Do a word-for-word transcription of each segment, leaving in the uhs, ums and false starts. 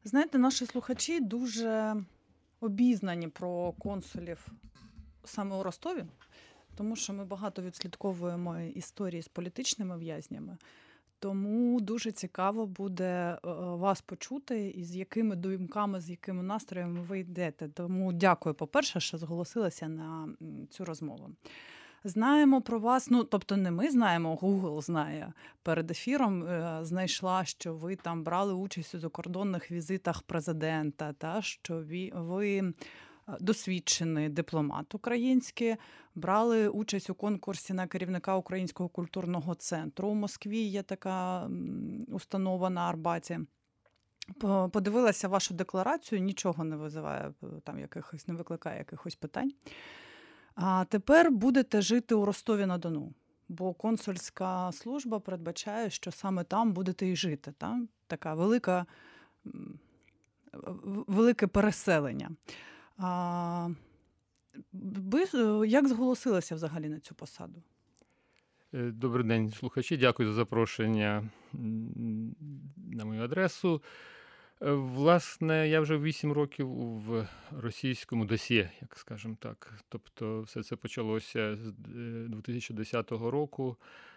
Знаєте, наші слухачі дуже обізнані про консулів саме у Ростові, тому що ми багато відслідковуємо історії з політичними в'язнями. Тому дуже цікаво буде е, вас почути і з якими думками, з якими настроями ви йдете. Тому дякую, по-перше, що зголосилися на м, цю розмову. Знаємо про вас, ну тобто не ми знаємо, Google знає. Перед ефіром е, знайшла, що ви там брали участь у закордонних візитах президента, та що ви, ви е, досвідчений дипломат український, брали участь у конкурсі на керівника Українського культурного центру. У Москві є така м, установа на Арбаті. По- Подивилася вашу декларацію, нічого не визиває е, там якихось, не викликає якихось питань. А тепер будете жити у Ростові-на-Дону, бо консульська служба передбачає, що саме там будете і жити. Та? Така велика, м, в- велике переселення. А, ви е, як зголосилися взагалі на цю посаду? Е, Добрий день, слухачі. Дякую за запрошення м, на мою адресу. Е, Власне, я вже вісім років в російському досьє, як скажемо так. Тобто, все це почалося з е, дві тисячі десятого року,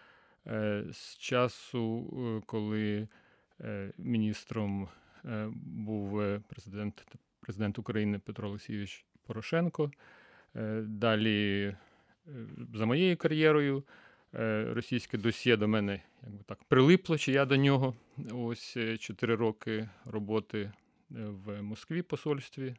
е, з часу, е, коли е, міністром е, був е, президент, президент України Петро Олексійович Порошенко. Е, Далі, е, за моєю кар'єрою, е, російське досьє до мене якби так прилипло, чи я до нього. Ось е, чотири роки роботи е, в Москві посольстві.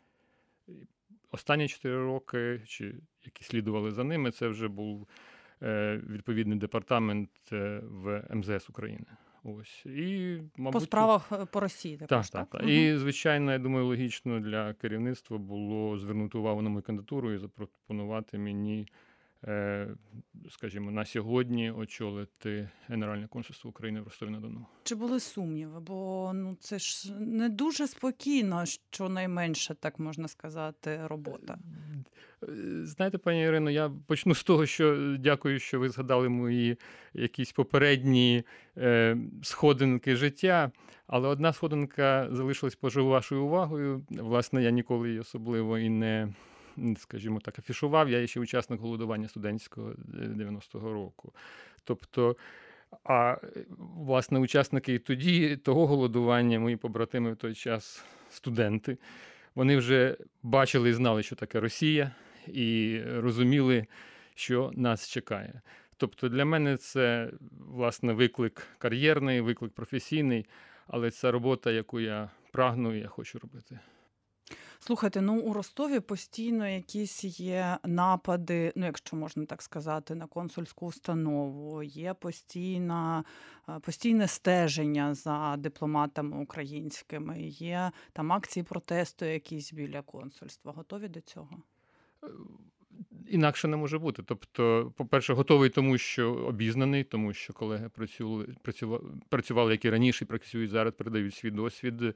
І Останні чотири роки, чи які слідували за ними, це вже був е, відповідний департамент е, в ем зе ес України. Ось. І, По мабуть, справах е, по Росії так, також, так, так? так. Угу. І, звичайно, я думаю, логічно для керівництва було звернути увагу на мою кандидатуру і запропонувати мені, е, скажімо, на сьогодні очолити Генеральне консульство України в Ростові-на-Дону. Чи були сумніви? Бо ну, це ж не дуже спокійно, щонайменше, так можна сказати, робота. Е, Знаєте, пані Ірино, я почну з того, що дякую, що ви згадали мої якісь попередні е, сходинки життя, але одна сходинка залишилась поза вашою увагою. Власне, я ніколи її особливо і не, скажімо так, афішував. Я є ще учасник голодування студентського дев'яностого року. Тобто, а власне, учасники і тоді того голодування, мої побратими в той час студенти, вони вже бачили і знали, що таке Росія, і розуміли, що нас чекає. Тобто для мене це, власне, виклик кар'єрний, виклик професійний, але це робота, яку я прагну і я хочу робити. Слухайте, ну у Ростові постійно якісь є напади, ну якщо можна так сказати, на консульську установу, є постійна, е, постійне стеження за дипломатами українськими, є там акції протесту якісь біля консульства. Готові до цього? Інакше не може бути. Тобто, по-перше, готовий тому, що обізнаний, тому що колеги працювали, працювали, працювали як і раніше, і працюють зараз, передають свій досвід.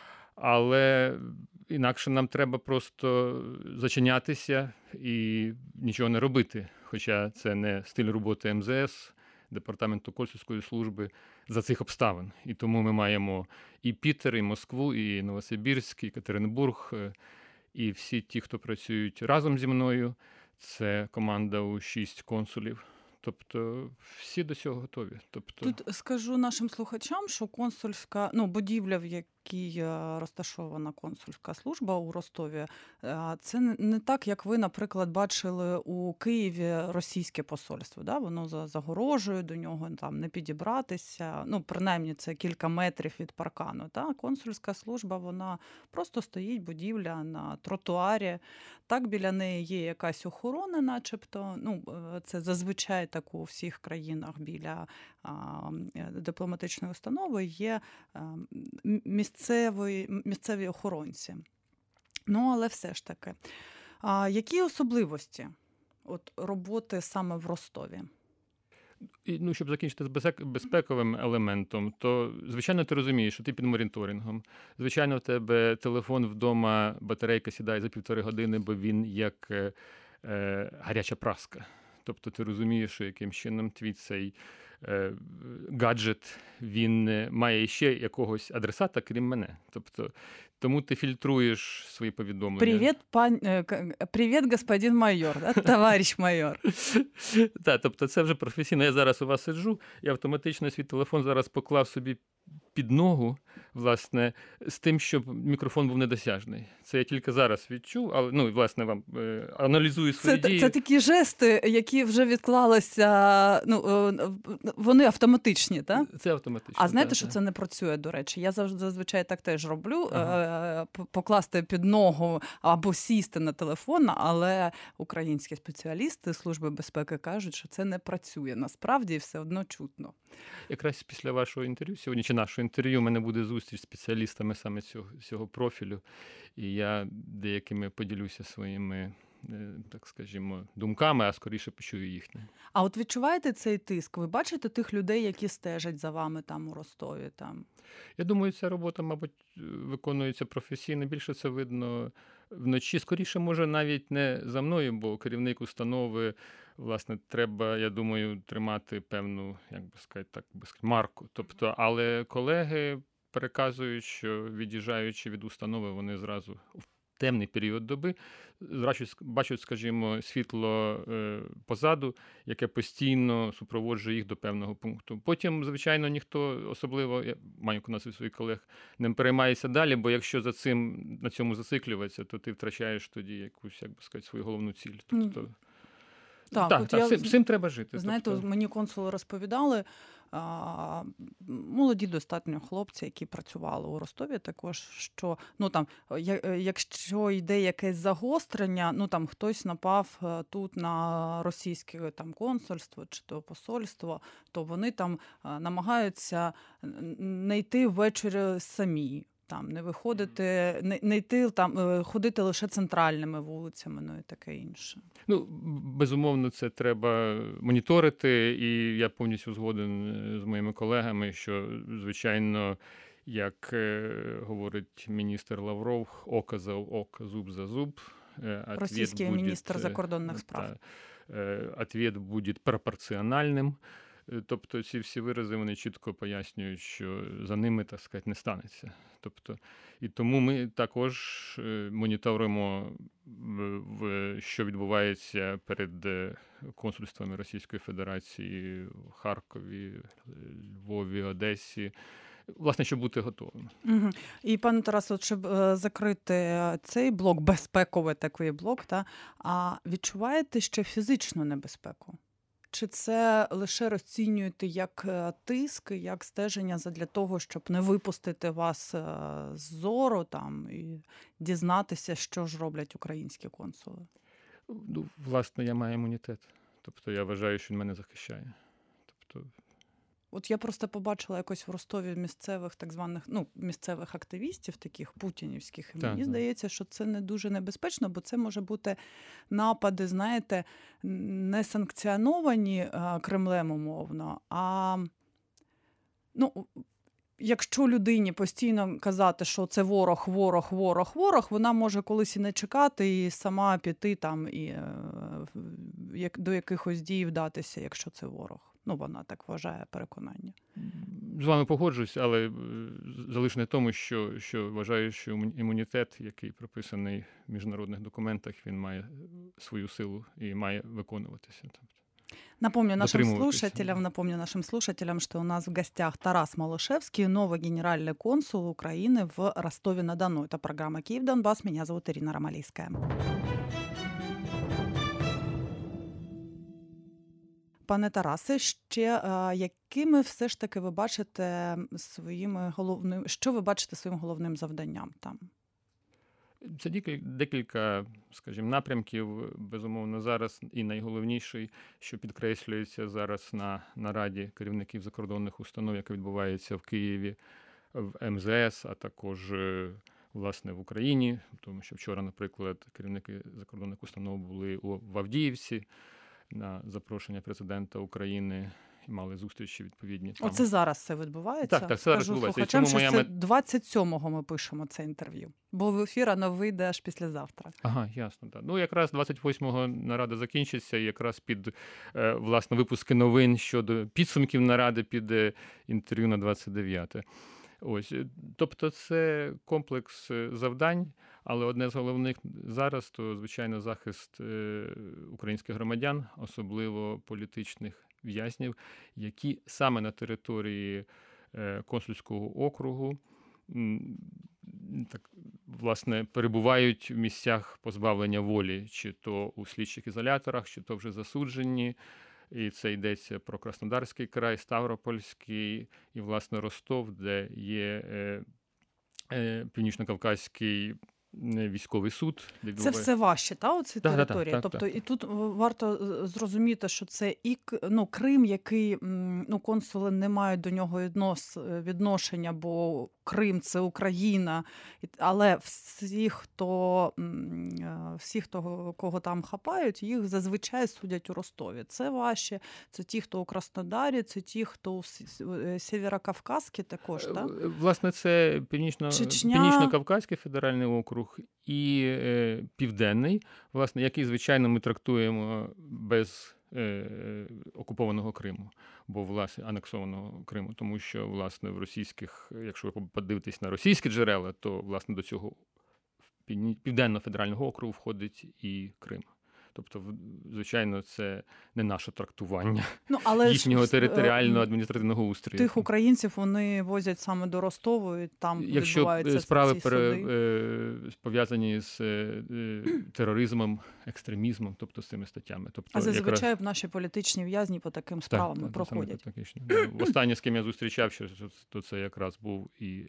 Але інакше нам треба просто зачинятися і нічого не робити. Хоча це не стиль роботи ем зе ес, Департаменту консульської служби, за цих обставин. І тому ми маємо і Пітер, і Москву, і Новосибірськ, і Катеринбург, і всі ті, хто працюють разом зі мною. Це команда у шість консулів. Тобто всі до цього готові. Тобто... Тут скажу нашим слухачам, що консульська, ну, будівля, в якій е, розташована консульська служба у Ростові, е, це не- не так, як ви, наприклад, бачили у Києві російське посольство. Да? Воно за загорожею, до нього там не підібратися. Ну, принаймні, це кілька метрів від паркану. Та? Консульська служба, вона просто стоїть, будівля на тротуарі. Так, біля неї є якась охорона, начебто. Ну, е, це зазвичай так у всіх країнах біля а, дипломатичної установи є а, м- місцеві, місцеві охоронці. Ну, але все ж таки. А які особливості от, роботи саме в Ростові? І, ну, щоб закінчити з безпек- безпековим елементом, то, звичайно, ти розумієш, що ти під моніторингом. Звичайно, в тебе телефон вдома, батарейка сідає за півтори години, бо він як е, е, гаряча праска. Тобто ти розумієш, що яким чином твій цей е, гаджет, він має ще якогось адресата, крім мене. Тобто, тому ти фільтруєш свої повідомлення. Привіт, пан... е, к- Привіт, господин майор, да? Товариш майор. Так, тобто це вже професійно. Я зараз у вас сиджу, і автоматично свій телефон зараз поклав собі під ногу, власне, з тим, щоб мікрофон був недосяжний. Це я тільки зараз відчув, але, ну, власне, вам е, аналізую свої Це, дії. це такі жести, які вже відклалися, ну, е, вони автоматичні, так? Це автоматично. А знаєте, так, що так. це не працює, до речі? Я завжди зазвичай так теж роблю, Ага. е, п- покласти під ногу або сісти на телефон, але українські спеціалісти Служби безпеки кажуть, що це не працює. Насправді все одно чутно. Якраз після вашого інтерв'ю сьогодні, чи нашого інтерв'ю, у мене буде зустріч з спеціалістами саме цього, цього профілю, і я деякими поділюся своїми, е, так скажімо, думками, а скоріше почую їхні. А от відчуваєте цей тиск? Ви бачите тих людей, які стежать за вами там у Ростові? Там? Я думаю, ця робота, мабуть, виконується професійно. Більше це видно вночі. Скоріше, може, навіть не за мною, бо керівник установи, власне, треба, я думаю, тримати певну, як би сказати, так би сказати, марку. Тобто, але колеги переказують, що від'їжджаючи від установи, вони зразу в темний період доби бачать, бачать, скажімо, світло е, позаду, яке постійно супроводжує їх до певного пункту. Потім, звичайно, ніхто особливо, я маю на своїх колег, не переймається далі, бо якщо за цим, на цьому зациклюватися, то ти втрачаєш тоді якусь, як би сказати, свою головну ціль. Тобто, Так, так, от так я, з цим- з цим треба жити. знаєте, Тобто, мені консули розповідали, а, молоді достатньо хлопці, які працювали у Ростові, також, що, ну, там, я- якщо йде якесь загострення, ну, там, хтось напав е, тут на російське там, консульство чи то посольство, то вони там е, намагаються не йти ввечері самі. Там не виходити, не, не йти там, е, ходити лише центральними вулицями, ну і таке інше. ну, безумовно, це треба моніторити, і я повністю згоден е, з моїми колегами, що, звичайно, як е, говорить міністр Лавров, око за око, зуб за зуб. Е, ответ Російський будет, міністр е, закордонних справ. та, е, ответ буде пропорціональним. Е, Тобто ці всі вирази, вони чітко пояснюють, що за ними, так сказати, не станеться. Тобто, і тому ми також е, моніторимо, в- в- що відбувається перед е, консульствами Російської Федерації в Харкові, е, Львові, Одесі. Власне, щоб бути готовим. Угу. І, пане Тарасе, от щоб е, закрити цей блок, безпековий такий блок, та, а відчуваєте ще фізичну небезпеку? Чи це лише розцінюєте як е, тиск, як стеження задля того, щоб не випустити вас е, з зору там, і дізнатися, що ж роблять українські консули? Ну, власне, я маю імунітет. Тобто я вважаю, що він мене захищає. Тобто, От я просто побачила якось в Ростові місцевих так званих, ну, місцевих активістів, таких путінівських. І Так, мені так. здається, що це не дуже небезпечно, бо це може бути напади, знаєте, не санкціоновані е, Кремлем умовно, а ну, якщо людині постійно казати, що це ворог, ворог, ворог, ворог, вона може колись і не чекати, і сама піти там і е, як, до якихось дій вдатися, якщо це ворог. Ну, вона так вважає, переконання. з вами погоджуюсь, але е, залишне тому, що, що вважаю, що іму- імунітет, який прописаний в міжнародних документах, він має свою силу і має виконуватися. Тобто, Напомню нашим Дотримуватися. слушателям, напомню нашим слушателям, что у нас в гостях Тарас Малышевский, новый генеральный консул Украины в Ростове-на-Дону. Это программа «Киев, Донбасс». Меня зовут Ирина Ромалийская. Пане Тарасе, ще е, якими все ж таки ви бачите своїми головними, що ви бачите своїм головним завданням там? Це декіль- декілька, скажімо, напрямків. Безумовно, зараз і найголовніший, що підкреслюється зараз на нараді керівників закордонних установ, яка відбувається в Києві, в ем зе ес, а також, е, власне, в Україні. Тому що вчора, наприклад, керівники закордонних установ були у в Авдіївці на запрошення президента України. і мали зустрічі відповідні. Там. Оце зараз це відбувається? Так, так, це зараз Кажу відбувається. І слухачам, чому що моя це мет- двадцять сьомого ми пишемо це інтерв'ю, бо в ефір воно вийде аж післязавтра. Ага, ясно. Так. Ну, якраз двадцять восьмого нарада закінчиться, і якраз під, е, власне, випуски новин щодо підсумків наради під е, інтерв'ю на двадцять дев'яте. Ось, е, тобто це комплекс е, завдань, але одне з головних зараз то, звичайно, захист е, українських громадян, особливо політичних в'язнів, які саме на території е, консульського округу м, так, власне, перебувають в місцях позбавлення волі, чи то у слідчих ізоляторах, чи то вже засуджені. І це йдеться про Краснодарський край, Ставропольський і, власне, Ростов, де є е, е, Північно-Кавказький е, військовий суд. Де Це відбуває- все важче, та, оці Так, так, території? так, Тобто так. і тут е, варто е, зрозуміти, що це і К- ну, Крим, який м, ну, консули не мають до нього віднос, е, відношення, бо Крим – це Україна, І- але всі, хто, м, е, всі, хто кого там хапають, їх зазвичай судять у Ростові. Це важче, це ті, хто у Краснодарі, це ті, хто у С- С- е, Сєвєрокавказській також, так? Е, Власне, це Північно, Чечня. Північно-Кавказький федеральний округ і е, Південний, власне, який, звичайно, ми трактуємо без е, окупованого Криму, бо, власне, анексованого Криму, тому що, власне, в російських, якщо ви подивитесь на російські джерела, то, власне, до цього Півні- Південно-федерального округу входить і Крим. Тобто, в- звичайно, це не наше трактування Ну, але ж, їхнього е, територіального адміністративного устрою. Тих українців вони возять саме до Ростову, і там Якщо відбуваються е, справи ці пере, суди. е, пов'язані з е, е, тероризмом, екстремізмом, тобто з цими статтями. Тобто, А зазвичай якраз... наші політичні в'язні по таким Так, справам так, і так, проходять. саме так, точно. Да. Останнє, з ким я зустрічав, що то це якраз був і,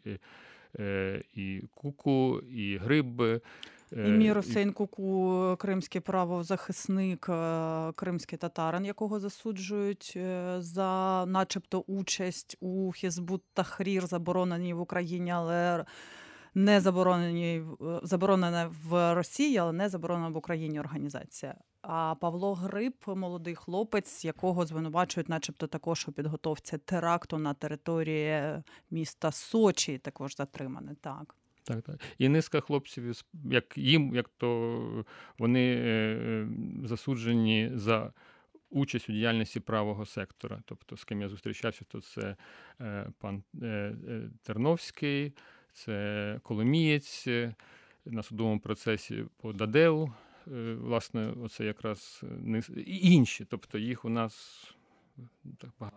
е, і Куку, і Гриб. е, І Мір Осейн Куку, кримський правозахисник, е, кримський татарин, якого засуджують е, за начебто участь у Хізбут Тахрір, забороненій в Україні, але не забороненій, в- заборонена в Росії, але не заборонена в Україні організація. А Павло Гриб, молодий хлопець, якого звинувачують начебто також у підготовці теракту на території міста Сочі, також затриманий, так. Так, так. І низка хлопців, із- як їм, як то вони е, засуджені за участь у діяльності правого сектора. Тобто, з ким я зустрічався, то це е, пан е, е, Терновський, це Коломієць е, на судовому процесі по Дадеу. Е, власне, оце якраз низ... і інші. Тобто, їх у нас так багато.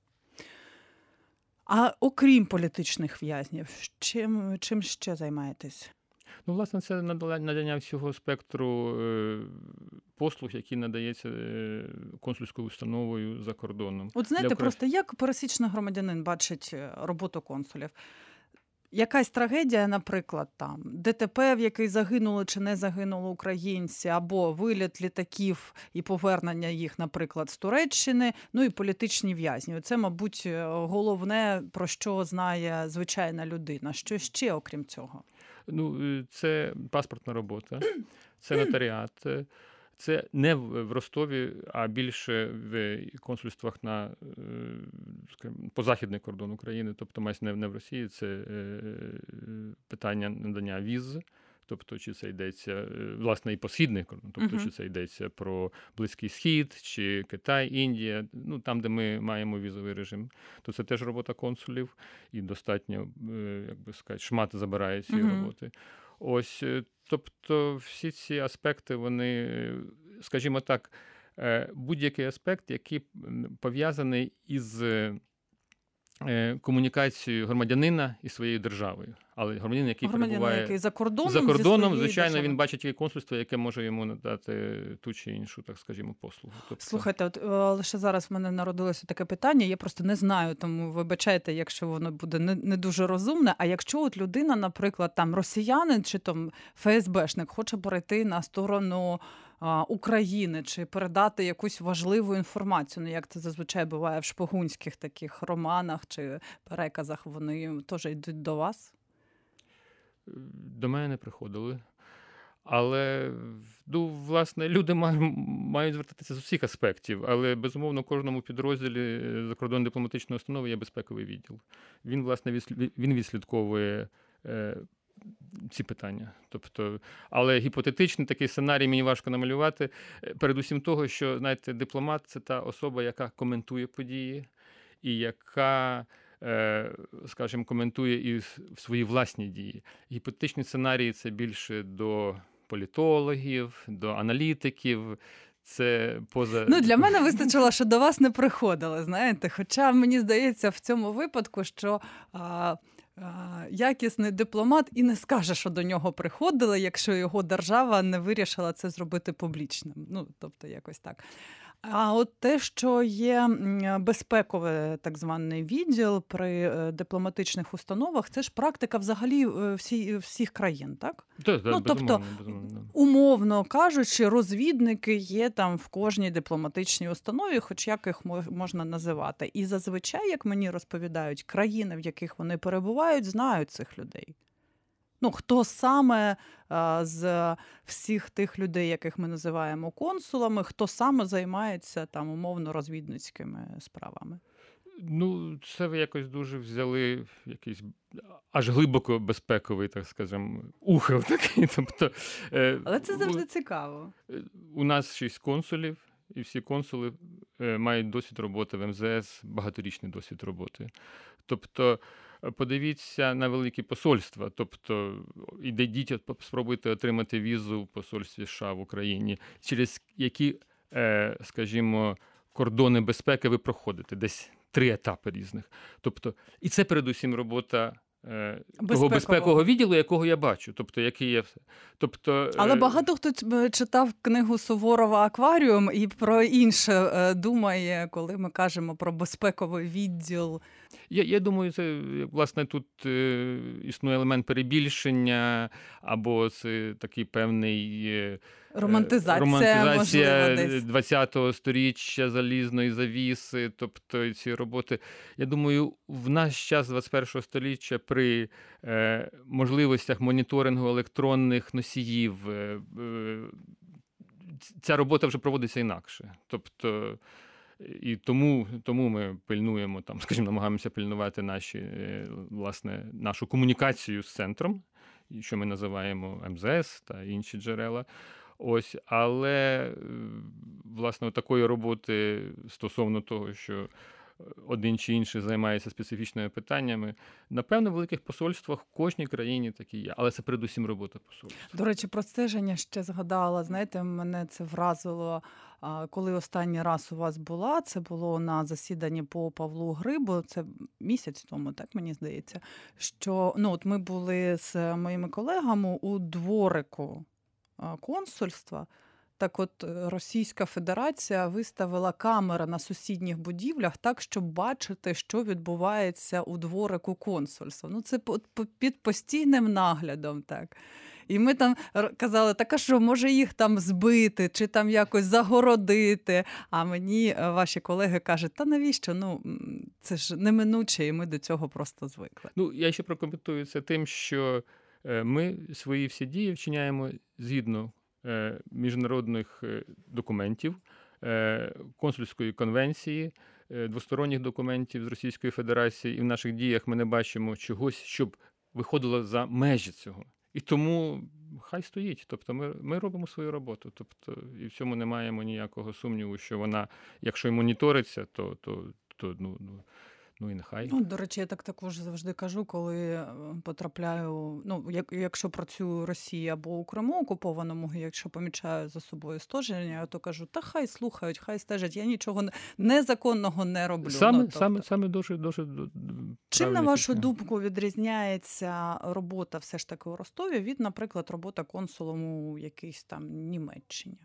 А окрім політичних в'язнів, чим, чим ще займаєтесь? Ну, власне, це надала- надання всього спектру е, послуг, які надається е, консульською установою за кордоном. От знаєте, Для Украї- просто як пересічний громадянин бачить е, роботу консулів? Якась трагедія, наприклад, там ДТП, в якій загинули чи не загинули українці, або виліт літаків і повернення їх, наприклад, з Туреччини, ну і політичні в'язні. Це, мабуть, е, головне, про що знає звичайна людина. Що ще, окрім цього? Ну, е, це паспортна робота, це нотаріат. е, Це не в в Ростові, а більше в консульствах на е, скажімо, позахідний кордон України, тобто майже не в- не в Росії. Це е, питання надання віз, тобто чи це йдеться, е, власне, і по східний кордон, тобто Мгм. чи це йдеться про Близький Схід, чи Китай, Індія, ну там, де ми маємо візовий режим, то це теж робота консулів, і достатньо, е, як би сказати, шмат забирає цієї Мгм. роботи. Ось, е, тобто всі ці аспекти, вони, е, скажімо так, е, будь-який аспект, який м, пов'язаний із е, е, комунікацією громадянина із своєю державою. Але громадянин, який Громадянин, перебуває який за кордоном, за зі кордоном, своєї звичайно, держави. він бачить тільки консульство, яке може йому надати ту чи іншу, так скажімо, послугу. Тобто, Слухайте, от е, лише зараз в мене народилося таке питання, я просто не знаю, тому вибачайте, якщо воно буде не, не дуже розумне. А якщо от людина, наприклад, там росіянин чи там ФСБшник хоче перейти на сторону а, України чи передати якусь важливу інформацію, ну як це зазвичай буває в шпигунських таких романах чи переказах, вони теж йдуть до вас? до мене не приходили. Але, ну, власне, люди мають звертатися з усіх аспектів, але, безумовно, в кожному підрозділі закордонної дипломатичної установи є безпековий відділ. Він, власне, він відслідковує е, ці питання. Тобто, але гіпотетичний такий сценарій мені важко намалювати. Передусім того, що, знаєте, дипломат – це та особа, яка коментує події і яка, скажімо, коментує і свої власні дії. Гіпотетичні сценарії – це більше до політологів, до аналітиків. Це поза... Ну, для мене вистачило, що до вас не приходили, знаєте. Хоча мені здається в цьому випадку, що а, а, якісний дипломат і не скаже, що до нього приходили, якщо його держава не вирішила це зробити публічним. Ну, тобто якось так. А от те, що є безпековий так званий відділ при дипломатичних установах, це ж практика взагалі всі, всіх країн, так? Так, так, ну, тобто, безумовно. умовно кажучи, розвідники є там в кожній дипломатичній установі, хоч як їх можна називати. І зазвичай, як мені розповідають, країни, в яких вони перебувають, знають цих людей. Ну, хто саме а, з всіх тих людей, яких ми називаємо консулами, хто саме займається там умовно розвідницькими справами? Ну, це ви якось дуже взяли якийсь аж глибоко безпековий, так скажемо, ухил такий. Тобто, е, Але це завжди цікаво. У нас шість консулів, і всі консули е, мають досвід роботи в ем зе ес, багаторічний досвід роботи. Тобто, подивіться на великі посольства, тобто ідіть, спробуйте отримати візу в посольстві США в Україні, через які, скажімо, кордони безпеки ви проходите, десь три етапи різних. Тобто, і це передусім робота того безпекового відділу, якого я бачу, тобто який є все. Тобто, але багато хто читав книгу Суворова «Акваріум» і про інше думає, коли ми кажемо про безпековий відділ. Я, я думаю, це, власне, тут е, існує елемент перебільшення, або це такий певний е, романтизація, романтизація можливо, ХХ сторіччя, залізної завіси, тобто ці роботи. Я думаю, в наш час двадцять першого століття при е, можливостях моніторингу електронних носіїв е, е, ця робота вже проводиться інакше. Тобто і тому, тому ми пильнуємо, там, скажімо, намагаємося пильнувати наші, власне, нашу комунікацію з центром, що ми називаємо ем зе ес та інші джерела. Ось, але, власне, такої роботи стосовно того, що один чи інший займається специфічними питаннями. Напевно, в великих посольствах в кожній країні такі є, але це передусім робота посольства. До речі, про стеження ще згадала. Знаєте, мене це вразило, коли останній раз у вас була. Це було на засіданні по Павлу Грибу, це місяць тому, так мені здається, що ну, от ми були з моїми колегами у дворику консульства. Так от Російська Федерація виставила камери на сусідніх будівлях так, щоб бачити, що відбувається у дворику консульства. Ну, це під постійним наглядом, так. І ми там казали, так а що, може їх там збити, чи там якось загородити. А мені ваші колеги кажуть, та навіщо? Ну, це ж неминуче, і ми до цього просто звикли. Ну, я ще прокоментую це тим, що ми свої всі дії вчиняємо згідно міжнародних документів, консульської конвенції, двосторонніх документів з Російської Федерації, і в наших діях ми не бачимо чогось, щоб виходило за межі цього. І тому хай стоїть. Тобто ми, ми робимо свою роботу. Тобто, і в цьому не маємо ніякого сумніву, що вона, якщо й моніториться, то, то, то ну, ну, ну і нехай. Ну, до речі, я так також завжди кажу, коли потрапляю, ну, як, якщо працюю в Росії або у Криму окупованому, якщо помічаю за собою стеження, то кажу, та хай слухають, хай стежать, я нічого незаконного не роблю. Саме, ну, тобто... саме, саме дуже, дуже Чим, на вашу думку, відрізняється робота все ж таки у Ростові від, наприклад, роботи консулом у якійсь там Німеччині?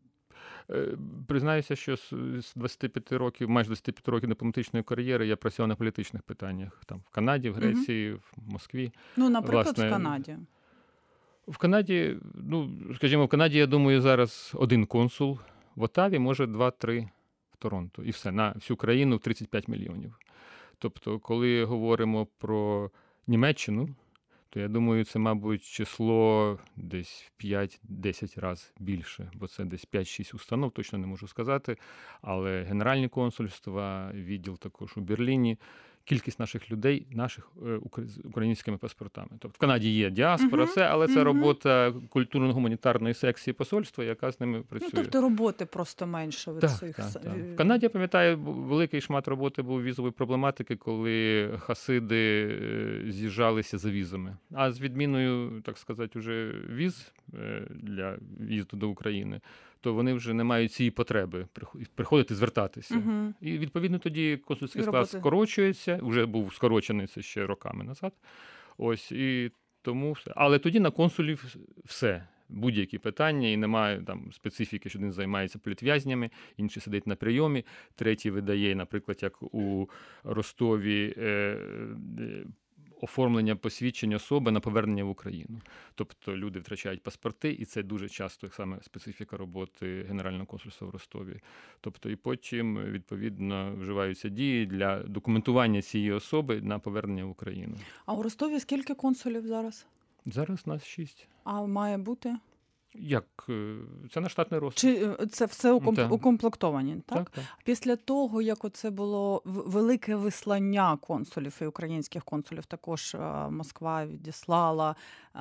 Признаюся, що з двадцяти п'яти років, майже двадцяти п'яти років дипломатичної кар'єри я працював на політичних питаннях. Там в Канаді, в Греції, угу. в Москві. Ну, наприклад, Власне, в Канаді. В Канаді, ну, скажімо, в Канаді, я думаю, зараз один консул, в Отаві, може, два-три в Торонто. І все, на всю країну в тридцять п'ять мільйонів. Тобто, коли говоримо про Німеччину, то я думаю, це, мабуть, число десь в п'ять-десять разів більше, бо це десь п'ять-шість установ, точно не можу сказати. Але генеральні консульства, відділ також у Берліні, кількість наших людей, наших з українськими паспортами. Тобто в Канаді є діаспора, uh-huh, це, але це uh-huh. робота культурно-гуманітарної секції посольства, яка з ними працює. Ну, тобто роботи просто менше від так, цих. Так, так. В Канаді, я пам'ятаю, великий шмат роботи був візової проблематики, коли хасиди з'їжджалися за візами. А з відміною, так сказати, уже віз для в'їзду до України, то вони вже не мають цієї потреби приходити, звертатися. Угу. І, відповідно, тоді консульський склад скорочується, вже був скорочений це ще роками назад. Ось, і тому все. Але тоді на консулів все. Будь-які питання, і немає там специфіки, що один займається політв'язнями, інший сидить на прийомі, третій видає, наприклад, як у Ростові, е, е, оформлення посвідчення особи на повернення в Україну. Тобто люди втрачають паспорти, і це дуже часто саме специфіка роботи Генерального консульства в Ростові. Тобто і потім, відповідно, вживаються дії для документування цієї особи на повернення в Україну. А у Ростові скільки консулів зараз? Зараз нас шість. А має бути? Як? Це на штатний розклад. Чи це все укомплектовані, так? Так, так? Після того, як оце було велике вислання консулів і українських консулів, також Москва відіслала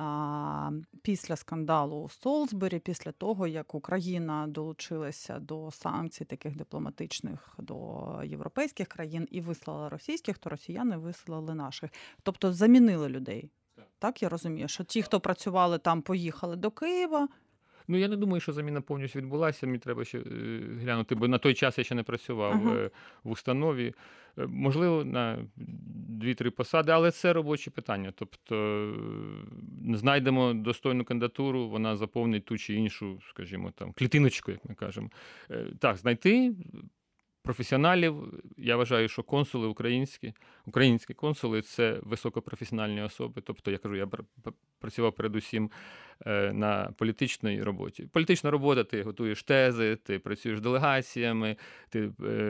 після скандалу у Солсбері, після того, як Україна долучилася до санкцій таких дипломатичних до європейських країн і вислала російських, то росіяни вислали наших. Тобто замінили людей. Так, я розумію, що ті, хто працювали там, поїхали до Києва. Ну, я не думаю, що заміна повністю відбулася. Мені треба ще глянути, бо на той час я ще не працював uh-huh. в установі. Можливо, на дві-три посади, але це робочі питання. Тобто знайдемо достойну кандидатуру, вона заповнить ту чи іншу, скажімо, там, клітиночку, як ми кажемо. Так, знайти професіоналів. Я вважаю, що консули українські, українські консули – це високопрофесіональні особи. Тобто, я кажу, я працював передусім на політичній роботі. Політична робота, ти готуєш тези, ти працюєш з делегаціями, ти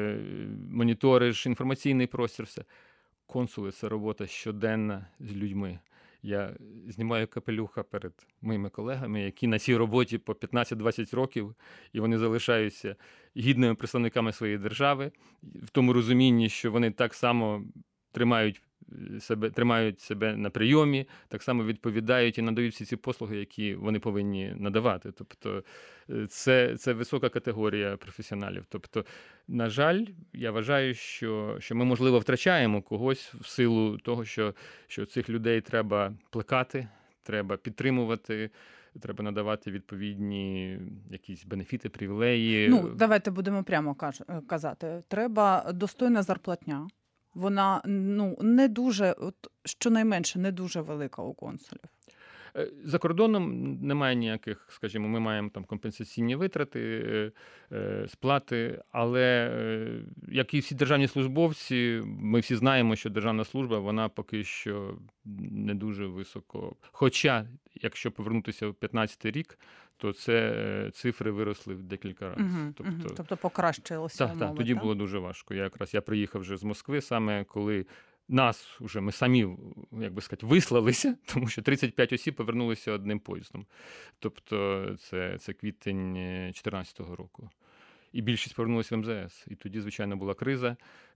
моніториш інформаційний простір, все. Консули – це робота щоденна з людьми. Я знімаю капелюха перед моїми колегами, які на цій роботі по п'ятнадцять-двадцять років, і вони залишаються гідними представниками своєї держави, в тому розумінні, що вони так само тримають себе, тримають себе на прийомі, так само відповідають і надають всі ці послуги, які вони повинні надавати. Тобто це, це висока категорія професіоналів. Тобто, на жаль, я вважаю, що, що ми, можливо, втрачаємо когось в силу того, що, що цих людей треба плекати, треба підтримувати, треба надавати відповідні якісь бенефіти, привілеї. Ну, давайте будемо прямо казати. Треба достойна зарплатня. Вона, ну, не дуже, от, щонайменше, не дуже велика у консулів. За кордоном немає ніяких, скажімо, ми маємо там компенсаційні витрати, сплати, але, як і всі державні службовці, ми всі знаємо, що державна служба, вона поки що не дуже високо. Хоча, якщо повернутися в п'ятнадцятий рік, то це цифри виросли в декілька разів. Угу, тобто, угу. тобто покращилося так, умови, так, тоді так? було дуже важко. Я якраз я приїхав вже з Москви, саме коли нас вже ми самі, як би сказати, вислалися, тому що тридцять п'ять осіб повернулися одним поїздом. Тобто це, це квітень чотирнадцятого року. І більшість повернулися в ем зе ес. І тоді, звичайно, була криза,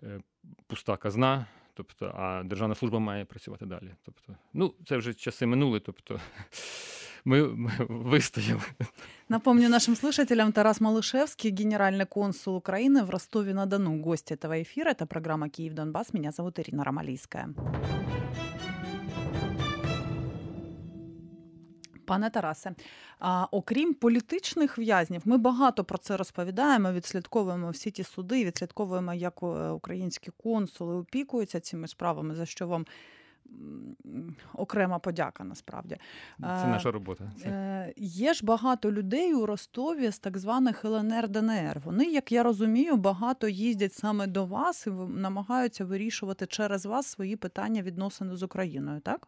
пуста казна, тобто, а державна служба має працювати далі. Тобто, ну, це вже часи минули, тобто мы, мы выстояли. Напомню нашим слушателям, Тарас Малышевский, генеральный консул Украины в Ростове-на-Дону, гость этого эфира. Это программа «Киев-Донбасс». Меня зовут Ирина Ромалийская. Пане Тарасе, а, окрім політичних в'язнів, ми багато про це розповідаємо, відслідковуємо всі ті суди, відслідковуємо, як українські консули опікуються цими справами, за що вам окрема подяка, насправді. Це наша робота. Це. Є ж багато людей у Ростові з так званих ел ен ер, де ен ер. Вони, як я розумію, багато їздять саме до вас і намагаються вирішувати через вас свої питання, відносини з Україною, так?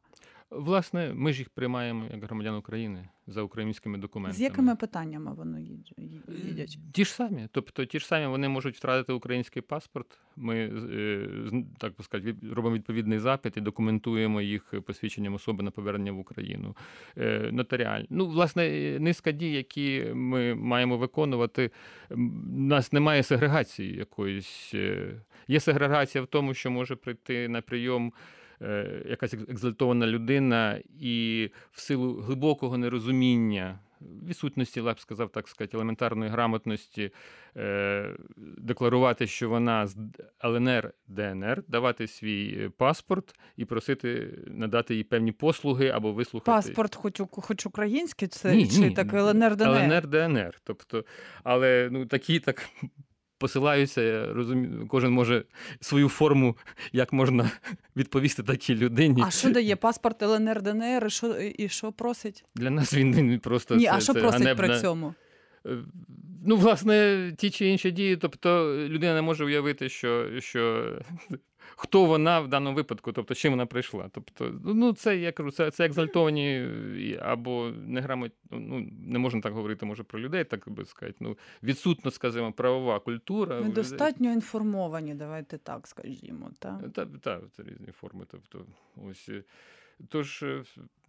Власне, ми ж їх приймаємо як громадян України за українськими документами. З якими питаннями вони їдь- ї- їдять? Ті ж самі. Тобто ті ж самі вони можуть втратити український паспорт. Ми, е, з- так би сказати, від- робимо відповідний запит і документуємо їх посвідченням особи на повернення в Україну. Е, Нотаріально. Ну, власне, низка дій, які ми маємо виконувати. М, У нас немає сегрегації якоїсь. е, Є сегрегація в тому, що може прийти на прийом е, якась екзальтована людина і в силу глибокого нерозуміння, відсутності, я б сказав, так сказати, елементарної грамотності, е, декларувати, що вона з Л Н Р, Д Н Р, давати свій паспорт і просити надати їй певні послуги або вислухати. Паспорт хоч, у- хоч український, це Ні, чи ні, так ні. Л Н Р Д Н Р? Л Н Р, Д Н Р. Тобто, але ну, такі так посилаються, я розумію, кожен може свою форму, як можна відповісти такій людині. А що дає паспорт Л Н Р Д Н Р і що, і що просить? Для нас він він просто Ні, це, а що це просить ганебна... при цьому? Е, Ну, власне, ті чи інші дії, тобто людина не може уявити, що, що хто вона в даному випадку, тобто чим вона прийшла. Тобто, ну, це, я кажу, це, це екзальтовані або неграмотні, ну, не можна так говорити, може, про людей, так би сказати, ну, відсутно, скажімо, правова культура. у людей. Недостатньо інформовані, давайте так скажімо. Так? Так, та, це різні форми. Тобто, ось, е, тож, е,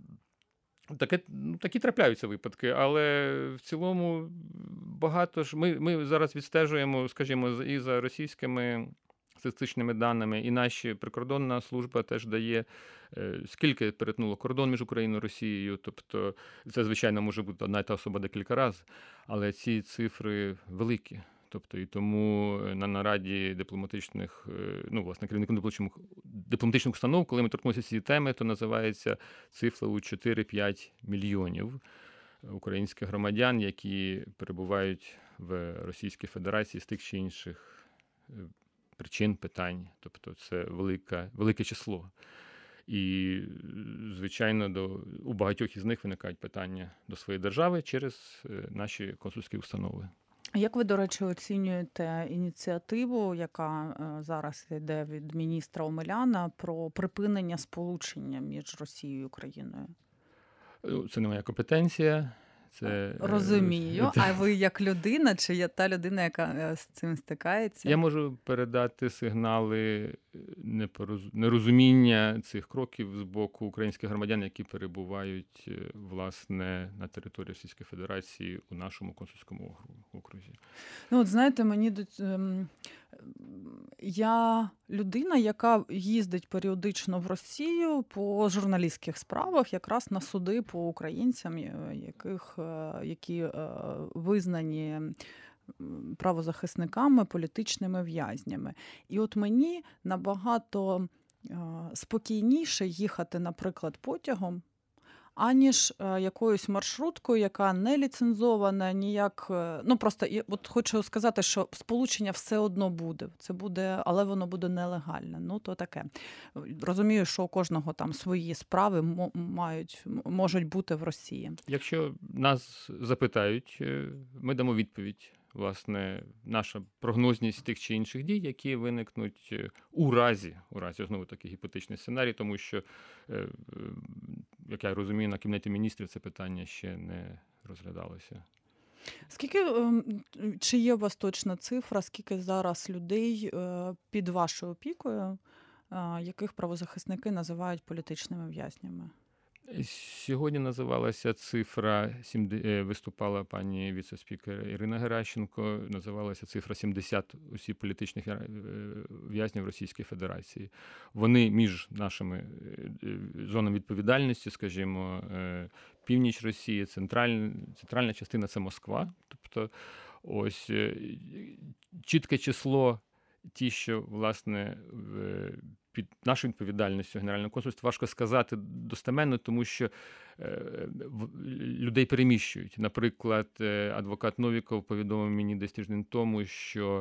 таке, ну, такі трапляються випадки, але в цілому багато ж. Ми, ми зараз відстежуємо, скажімо, з- і за російськими статистичними даними, і наша прикордонна служба теж дає, е, скільки перетнуло кордон між Україною і Росією. Тобто, це, звичайно, може бути одна й та особа декілька разів, але ці цифри великі. Тобто, і тому на нараді дипломатичних, е, ну, власне, керівником дипломатичних, дипломатичних установ, коли ми торкнулися цієї теми, то називається цифра у чотири-п'ять мільйонів українських громадян, які перебувають в Російській Федерації з тих чи інших е, причин, питань. Тобто це велика, велике число. І, звичайно, до, у багатьох із них виникають питання до своєї держави через е, наші консульські установи. Як ви, до речі, оцінюєте ініціативу, яка е, зараз йде від міністра Омеляна про припинення сполучення між Росією і Україною? Ну, це не моя компетенція. Це, е, Розумію. А ви як людина, чи є та людина, яка е, з цим стикається? Я можу передати сигнали непороз- нерозуміння цих кроків з боку українських громадян, які перебувають, е, власне, на території Російської Федерації у нашому консульському окрузі. Ну, от знаєте, мені до ць- ем, я людина, яка їздить періодично в Росію по журналістських справах, якраз на суди по українцям, е, яких, е, які е, визнані м, правозахисниками, політичними в'язнями. І от мені набагато е, спокійніше їхати, наприклад, потягом, аніж е, якоюсь маршруткою, яка не ліцензована, ніяк. е, Ну просто я от хочу сказати, що сполучення все одно буде. Це буде, але воно буде нелегальне. Ну то таке. Розумію, що у кожного там свої справи мо- мають м- можуть бути в Росії. Якщо нас запитають, е, ми дамо відповідь. Власне, наша прогнозність тих чи інших дій, які виникнуть е, у разі, у разі, знову такий гіпотетичний сценарій, тому що, е, е, як я розумію, на Кабінеті міністрів це питання ще не розглядалося. Скільки ем, чи є у вас точна цифра, скільки зараз людей е, під вашою опікою, е, яких правозахисники називають політичними в'язнями? Сьогодні називалася цифра, сімде- е, виступала пані віце-спікер Ірина Геращенко, називалася цифра сімдесят осіб політичних в'я- е, в'язнів Російської Федерації. Вони між нашими е, е, зонами відповідальності, скажімо, е, північ Росії, центральна, центральна частина – це Москва. Тобто ось е, чітке число, ті, що, власне, в- під нашою відповідальністю Генерального консульства, важко сказати достеменно, тому що е, в- людей переміщують. Наприклад, е, адвокат Новіков повідомив мені десь тиждень тому, що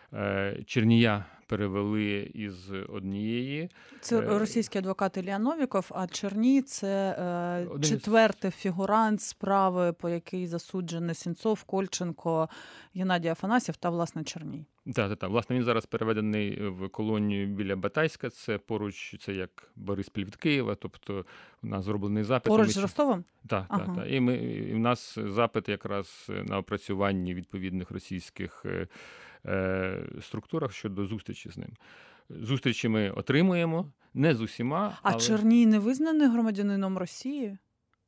Чернія перевели із однієї. Це російський адвокат Ілля Новіков, а Черній – це Один четвертий фігурант справи, по якій засуджені Сенцов, Кольченко, Геннадій Афанасьєв та, власне, Черній. Так, так, так. Власне, він зараз переведений в колонію біля Батайська. Це поруч, це як Бориспіль від Києва, тобто у нас зроблений запит. Поруч з Ростовом? Так, ага. так, так. І, ми, і в нас запит якраз на опрацюванні відповідних російських е, структурах щодо зустрічі з ним. Зустрічі ми отримуємо, не з усіма. А але... Черній не визнаний громадянином Росії?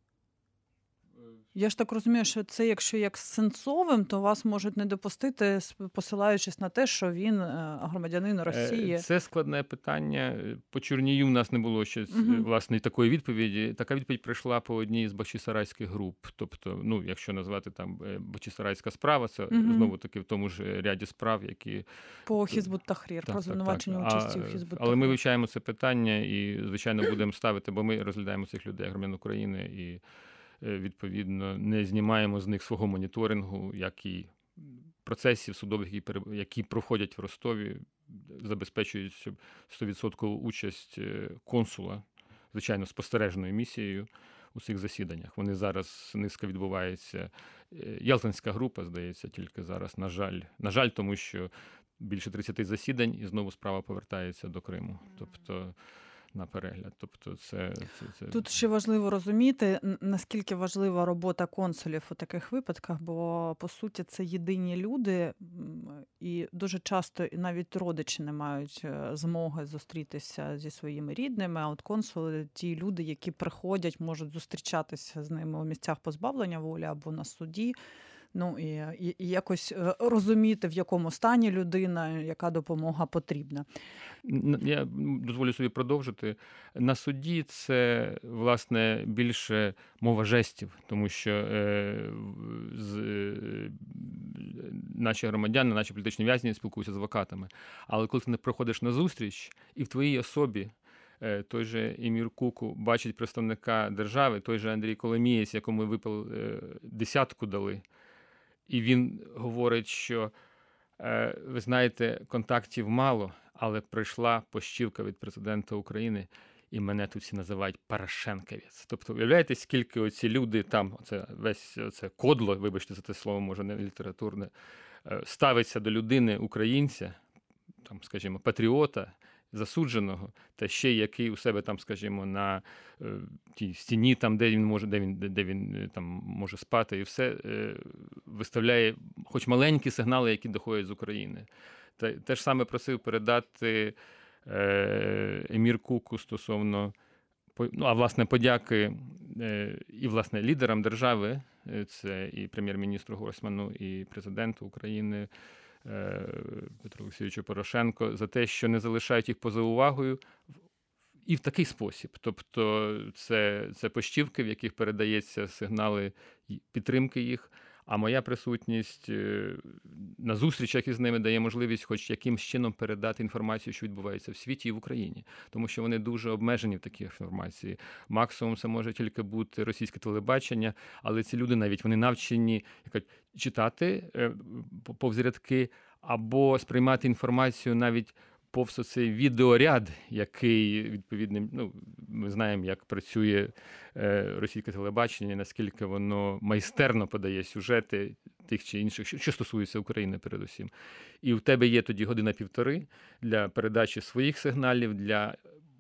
Я ж так розумію, що це якщо як з Сенцовим, то вас можуть не допустити, посилаючись на те, що він громадянин Росії. Це складне питання. По Чернію в нас не було ще, угу. власне, такої відповіді. Така відповідь прийшла по одній з бахчисарайських груп. Тобто, ну, якщо назвати там бахчисарайська справа, це угу. знову-таки в тому ж ряді справ, які... По Хізбут Тахрір, про звинувачення участі у Хізбут Тахрір. Але ми вивчаємо це питання і, звичайно, будемо ставити, бо ми розглядаємо цих людей, як громадян України, і відповідно, не знімаємо з них свого моніторингу, як і процесів судових, які проходять в Ростові, забезпечують сто відсотків участь консула, звичайно, спостережною місією у цих засіданнях. Вони зараз, низка відбувається. Ялтинська група, здається, тільки зараз, на жаль. На жаль, тому що більше тридцять засідань, і знову справа повертається до Криму. Тобто, на перегляд. Тобто це, це, це... Тут ще важливо розуміти, наскільки важлива робота консулів у таких випадках, бо, по суті, це єдині люди, і дуже часто навіть родичі не мають змоги зустрітися зі своїми рідними, а от консули – ті люди, які приходять, можуть зустрічатися з ними у місцях позбавлення волі або на суді, ну, і, і, і якось розуміти, в якому стані людина, яка допомога потрібна. Я дозволю собі продовжити. На суді це, власне, більше мова жестів, тому що е, з, е, наші громадяни, наші політичні в'язні спілкуються з адвокатами. Але коли ти не приходиш на зустріч, і в твоїй особі е, той же Емір Куку бачить представника держави, той же Андрій Коломієць, якому випал е, десятку дали, і він говорить, що, е, ви знаєте, контактів мало, але прийшла пощівка від президента України, і мене тут всі називають Порошенковець. Тобто, уявляєте, скільки оці люди там, оце весь оце кодло, вибачте за те слово, може не літературне, е, ставиться до людини українця, там, скажімо, патріота, засудженого, та ще який у себе там, скажімо, на е, тій стіні, там, де він може, де він, де він там може спати, і все е, виставляє хоч маленькі сигнали, які доходять з України. Та те ж саме просив передати е, Емір Куку стосовно, ну, а власне подяки е, і власне лідерам держави, це і прем'єр-міністру Гройсману, і президенту України Петру Олексійовичу Порошенко, за те, що не залишають їх поза увагою і в такий спосіб. Тобто це, це пощівки, в яких передається сигнали підтримки їх, а моя присутність на зустрічах із ними дає можливість хоч якимсь чином передати інформацію, що відбувається в світі і в Україні. Тому що вони дуже обмежені в такій інформації. Максимум це може тільки бути російське телебачення, але ці люди навіть вони навчені як, читати повз рядки або сприймати інформацію навіть повз цей відеоряд, який, відповідним, ну, ми знаємо, як працює е, російське телебачення, наскільки воно майстерно подає сюжети тих чи інших, що, що стосується України передусім. І в тебе є тоді година-півтори для передачі своїх сигналів, для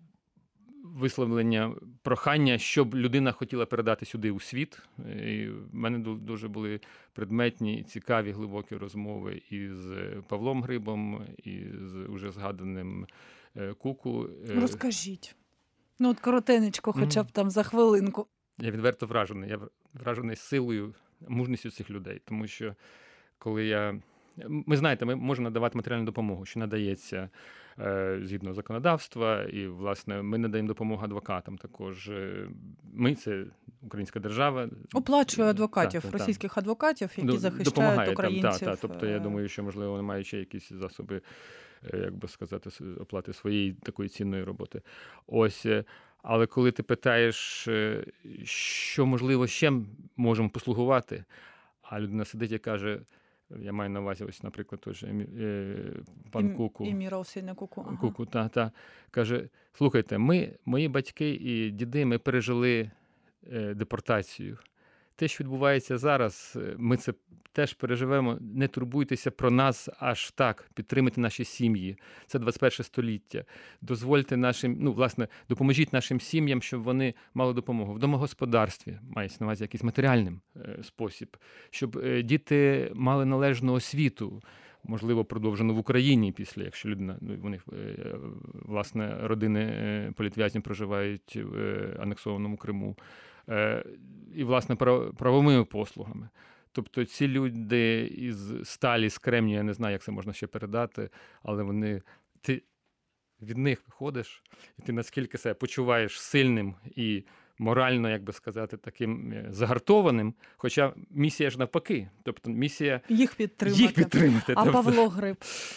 висловлення прохання, щоб людина хотіла передати сюди у світ. І в мене дуже були предметні, цікаві, глибокі розмови із Павлом Грибом, і з уже згаданим Куку. Розкажіть. Ну, от коротенечко, хоча б там за хвилинку. Я відверто вражений. Я вражений силою, мужністю цих людей. Тому що, коли я... Ми, знаєте, ми можемо надавати матеріальну допомогу, що надається е, згідно законодавства, і, власне, ми надаємо допомогу адвокатам також. Ми, це українська держава. Оплачує адвокатів, та, та, російських та. адвокатів, які ну, захищають українців. Та, та. Тобто, я думаю, що, можливо, вони мають ще якісь засоби, як би сказати, оплати своєї такої цінної роботи. Ось. Але коли ти питаєш, що, можливо, ще можемо послугувати, а людина сидить і каже: Я маю на увазі, ось, наприклад, той же е, пан І, Куку. і Міра Осільна Куку. Ага. Куку, та, та. Каже, слухайте, ми, мої батьки і діди, ми пережили е, депортацію. Те, що відбувається зараз, ми це теж переживемо. Не турбуйтеся про нас аж так. Підтримайте наші сім'ї. Це двадцять перше століття. Дозвольте нашим, ну, власне, допоможіть нашим сім'ям, щоб вони мали допомогу. В домогосподарстві, мається на увазі якийсь матеріальним е, спосіб. Щоб е, діти мали належну освіту, можливо, продовжено в Україні після, якщо людина, ну, вони, е, власне, родини е, політв'язнів проживають в е, анексованому Криму. І, власне, правовими послугами. Тобто ці люди із сталі, з кремнію, я не знаю, як це можна ще передати, але вони, ти від них виходиш, і ти наскільки себе почуваєш сильним і морально, як би сказати, таким загартованим, хоча місія ж навпаки. Тобто місія їх підтримати. Їх підтримати. А тобто, Павло Гриб?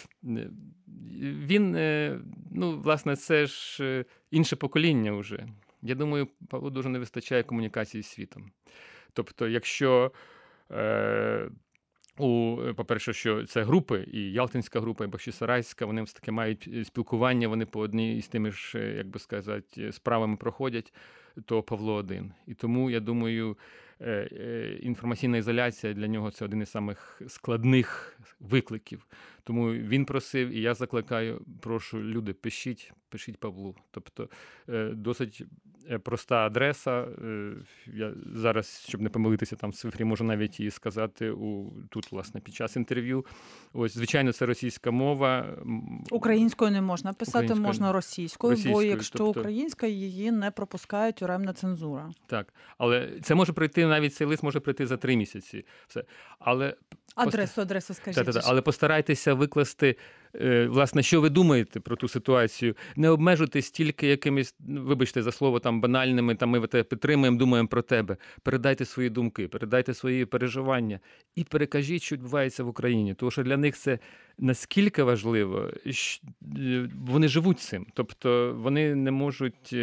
Він, ну, власне, це ж інше покоління вже. Я думаю, Павлу дуже не вистачає комунікації з світом. Тобто, якщо, е, у, по-перше, що це групи, і Ялтинська група, і Бахчисарайська, вони все-таки мають спілкування, вони по одній із тими ж, як би сказати, справами проходять, то Павло один. І тому, я думаю, е, е, інформаційна ізоляція для нього – це один із самих складних викликів. Тому він просив, і я закликаю, прошу, люди, пишіть, пишіть Павлу. Тобто, е, досить проста адреса. Я зараз, щоб не помилитися там в цифрі, можу навіть її сказати у, тут, власне, під час інтерв'ю. Ось, звичайно, це російська мова. Українською не можна писати, Українською, можна російською, російською, бо якщо тобто... українська, її не пропускає тюремна цензура. Так, але це може прийти, навіть цей лист може прийти за три місяці. Все. Але Адресу, адресу скажіть. Та-та-та. Але постарайтеся викласти, власне, що ви думаєте про ту ситуацію. Не обмежуйтесь тільки якимись, вибачте за слово, там банальними, там ми тебе підтримуємо, думаємо про тебе. Передайте свої думки, передайте свої переживання і перекажіть, що відбувається в Україні. Тому що для них це наскільки важливо, вони живуть цим. Тобто вони не можуть...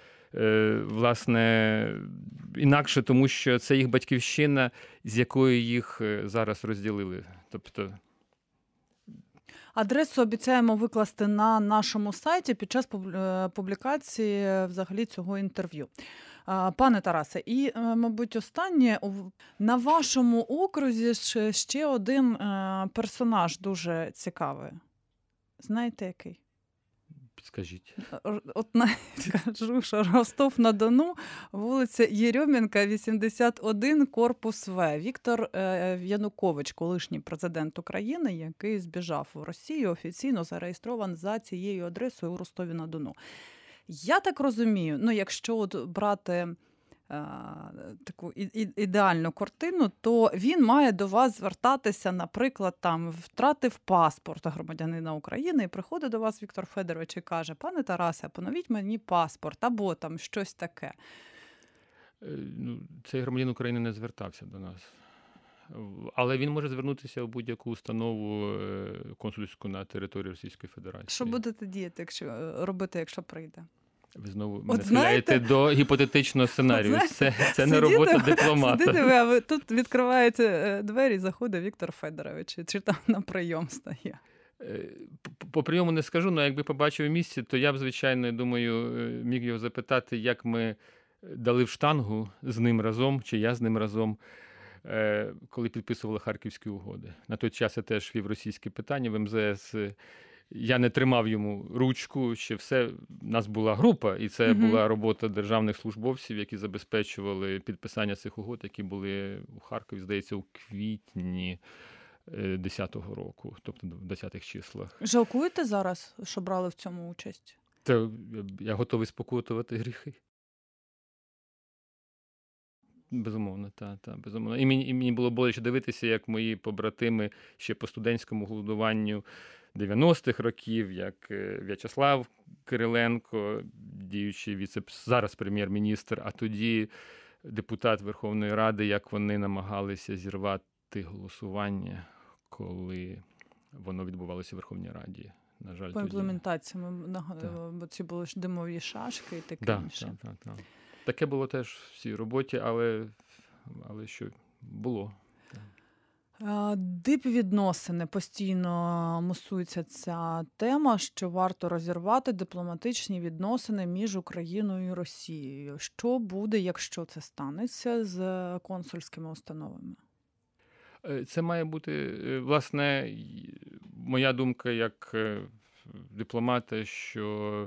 власне, інакше, тому що це їх батьківщина, з якою їх зараз розділили. Тобто... Адресу обіцяємо викласти на нашому сайті під час публікації взагалі цього інтерв'ю. Пане Тарасе, і, мабуть, останнє, на вашому окрузі ще один персонаж дуже цікавий. Знаєте, який? Скажіть. От навіть кажу, що Ростов-на-Дону, вулиця Єрьомінка, вісімдесят один, корпус В. Віктор Янукович, колишній президент України, який збіжав в Росію, офіційно зареєстрований за цією адресою у Ростові-на-Дону. Я так розумію, ну, якщо от брати таку ідеальну картину, то він має до вас звертатися, наприклад, там втратив паспорт громадянина України, і приходить до вас Віктор Федорович і каже: пане Тарасе, поновіть мені паспорт, або там щось таке. Ну, цей громадянин України не звертався до нас. Але він може звернутися в будь-яку установу консульську на території Російської Федерації. Що будете діяти, якщо робити, якщо прийде? Ви знову мене схиляєте до гіпотетичного сценарію. Знаєте, це це сидіти, не робота дипломата. Сидите ви, а ви, тут відкриваються двері, заходить Віктор Федорович, чи там на прийом стає. По прийому не скажу, але якби побачив в місці, то я б, звичайно, думаю, міг його запитати, як ми дали в штангу з ним разом, чи я з ним разом, коли підписували Харківські угоди. На той час я теж вів російські питання в ем зе ес. Я не тримав йому ручку, ще все. У нас була група, і це угу. була робота державних службовців, які забезпечували підписання цих угод, які були у Харкові, здається, у квітні десятого року, тобто в десятих числах. Жалкуєте зараз, що брали в цьому участь? Та я готовий спокутувати гріхи. Безумовно, так, та, безумовно. І мені, і мені було боляче дивитися, як мої побратими ще по студентському голодуванню дев'яностих років, як В'ячеслав Кириленко, діючий віце, зараз прем'єр-міністр, а тоді депутат Верховної Ради, як вони намагалися зірвати голосування, коли воно відбувалося в Верховній Раді. На жаль, по імплементації, бо ці були ж димові шашки і таке да, інше. Так, так, так. Таке було теж в цій роботі, але, але що було. Е, Дипвідносини постійно мусується ця тема, що варто розірвати дипломатичні відносини між Україною і Росією. Що буде, якщо це станеться з консульськими установами? Е, Це має бути, е, власне, й- моя думка як е, дипломата, що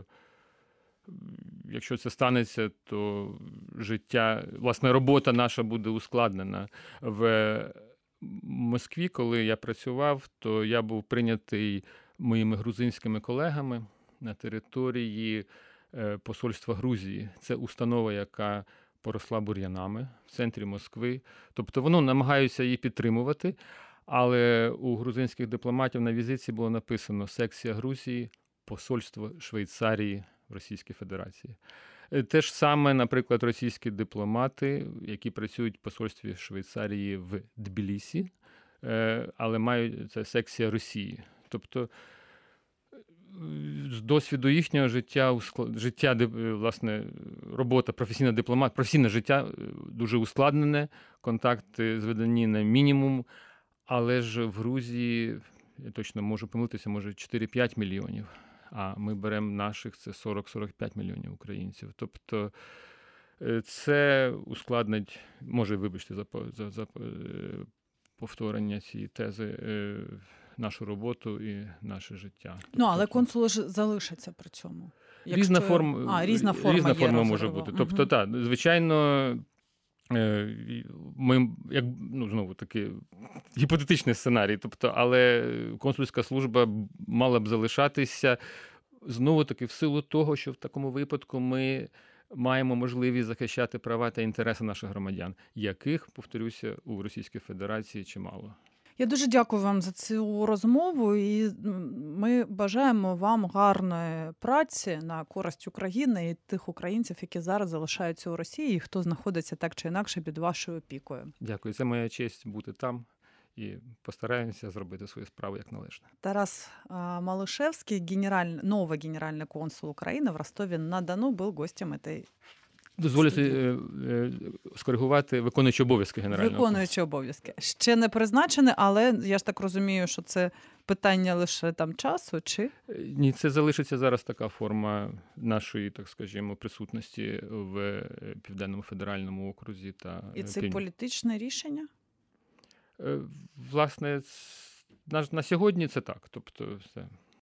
м, якщо це станеться, то життя, власне, робота наша буде ускладнена. В Москві, коли я працював, то я був прийнятий моїми грузинськими колегами на території е, посольства Грузії. Це установа, яка поросла бур'янами в центрі Москви. Тобто воно намагаються її підтримувати, але у грузинських дипломатів на візитці було написано «Секція Грузії, посольство Швейцарії в Російській Федерації». Е, Те ж саме, наприклад, російські дипломати, які працюють в посольстві Швейцарії в Тбілісі, е, але мають це секція Росії. Тобто е, з досвіду їхнього життя, ускла- життя, ди- е, власне, робота професійна дипломат, професійне життя е, дуже ускладнене, контакти зведені на мінімум, але ж в Грузії, я точно можу помилитися, може чотири-п'ять мільйонів, а ми беремо наших, це сорок-сорок п'ять мільйонів українців. Тобто е, це ускладнить, може, вибачте за, по- за, за е, повторення цієї тези, е, нашу роботу і наше життя. Ну, але Тобто, консули ж залишаться при цьому. Різна Якщо- форма, а, різна форма, різна є форма може розриву. бути. Мгм. Тобто, так, звичайно, е, і ми, як, ну, знову таки, гіпотетичний сценарій, тобто, але консульська служба б- мала б залишатися знову таки в силу того, що в такому випадку ми маємо можливість захищати права та інтереси наших громадян, яких, повторюся, у Російській Федерації чимало. Я дуже дякую вам за цю розмову, і м, ми бажаємо вам гарної праці на користь України і тих українців, які зараз залишаються у Росії, і хто знаходиться так чи інакше під вашою опікою. Дякую. Це моя честь бути там і постараємося зробити свою справу як належне. Тарас а, Малышевский, генераль... новый генеральный консул Украины в Ростове-на-Дону, был гостем этой Дозволю Студія. собі, е, е, скоригувати виконуючий обов'язки генерального. виконуючий обов'язки. Ще не призначений, але я ж так розумію, що це питання лише там часу, чи? Е, Ні, це залишиться зараз така форма нашої, так скажімо, присутності в е, Південному федеральному окрузі та І е, це Півдні- політичне рішення? Е, Власне, ц- на, на сьогодні це так. Тобто, це